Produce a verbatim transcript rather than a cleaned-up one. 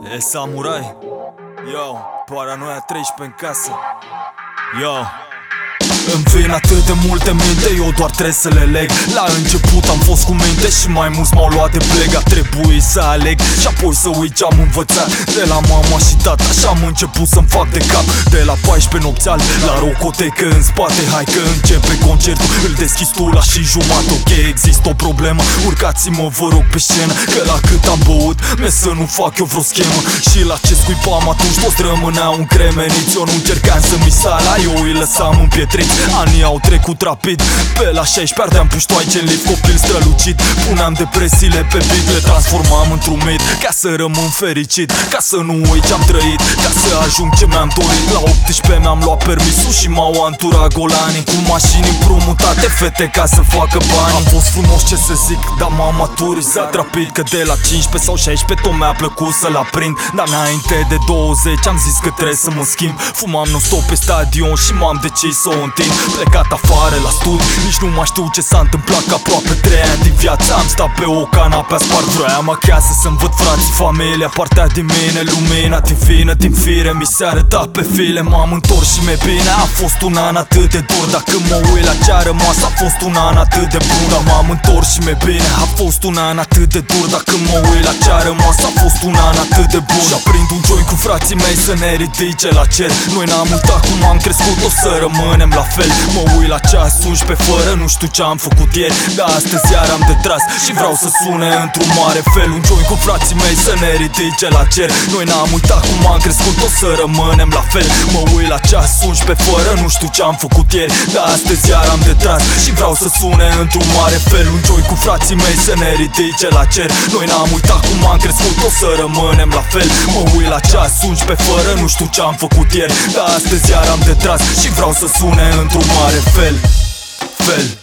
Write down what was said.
E samurai. Yo, paranoia treisprezece în casă. Yo. Îmi vin atât de multe minte, eu doar trebuie să le leg. La început am fost cu minte și mai mulți m-au luat de pleg. A trebuit să aleg și apoi să uit ce-am învățat de la mama și tata și am început să-mi fac de cap. De la paisprezece nopțeal la rocotecă în spate. Hai că începe concertul, îl deschizi tu la și jumătate. Ok, există o problemă, urcați-mă vă rog pe scenă, că la cât am băut mi-e să nu fac eu vreo schemă. Și la ce scuipam atunci toți rămâneau încremeniți. Eu nu încercam să-mi sala, eu îi lăsam împietriți. Anii au trecut rapid, pe la șaisprezece ardeam puștoaice în lift, copil strălucit. Puneam depresiile pe beat, le transformam într-un mit, ca să rămân fericit, ca să nu uit ce-am trăit, ca să ajung ce mi-am dorit. La optsprezece mi-am luat permisul și m-au anturat golanii, cu mașini împrumutate, fete ca să facă bani. Am fost frumos, ce să zic, dar m-am maturizat rapid, că de la cincisprezece sau șaisprezece tot mi-a plăcut să-l aprind. Dar înainte de douăzeci am zis că trebuie să mă schimb. Fumam non-stop pe stadion și m-am decis să o întind. Plecat afară la studii, nici nu mai știu ce s-a întâmplat, că aproape trei ani din viață am stat pe o canapea spart. Vroiam acasă să-mi văd frații, familia, partea din mine, lumina divină din fire mi se arăta pe file. M-am întors și mi-e bine, a fost un an atât de dur, dar când mă uit la ce-a rămas a fost un an atât de bun. Dar m-am întors și mi-e bine, a fost un an atât de dur, dar când mă uit la ce-a rămas a fost un an atât de bun. Și aprind un joint cu frații mei să ne ridice la cer. Noi n-am uitat cum am crescut, o să rămânem la fel. Mă uit la ceas unsprezece fără, nu știu ce-am făcut ieri, dar astăzi iar am de tras și vreau să sune într-un mare fel. Un joint cu frații mei să ne ridice la cer. Noi n-am uitat cum am crescut, o să rămânem la fel. Mă uit la ceas unsprezece fără, nu știu ce-am făcut ieri, dar astăzi iar am de tras și vreau să sune într-un mare fel. Un joint cu frații mei să ne ridice la cer. Noi n-am uitat cum am crescut, o să rămânem la fel. Mă uit la ceas unsprezece fără, nu știu ce-am făcut ieri, dar astăzi iar am de tras și vreau să sune într-un mare fel. Fel.